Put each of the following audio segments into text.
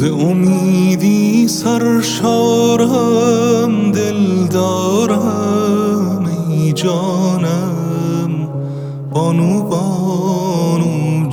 ز امیدی سرشارم، دل دارم ای جانم، بانو بانو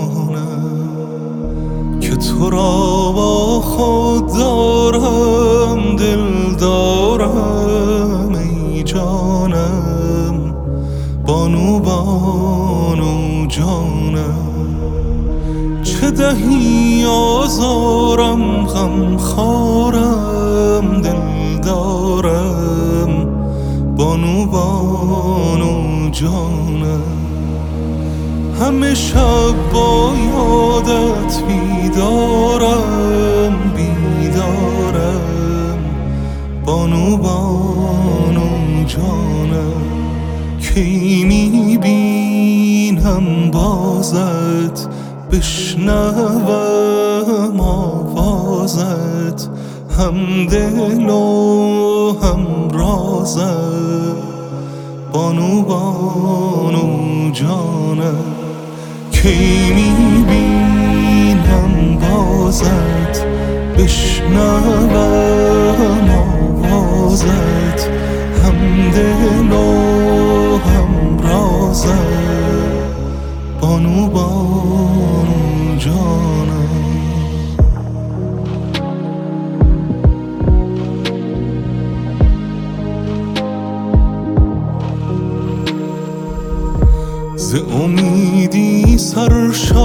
جانم، که تو را با خود دارم، دل دارم ای جانم، بانو بانو جانم. چه دهی آزارم، غم خارم، دل دارم، بانو بانو جانم. همه شب با یادت بیدارم، بیدارم، بانو بانو جانم. کی میبینم بازت، بشنوم آوازت، هم دل و هم رازت، بانو بانو جانم. کی میبینم بازت، بشنوم آوازت، هم دل و هم رازت، بانو بانو جانم. ز امیدی سرشارم،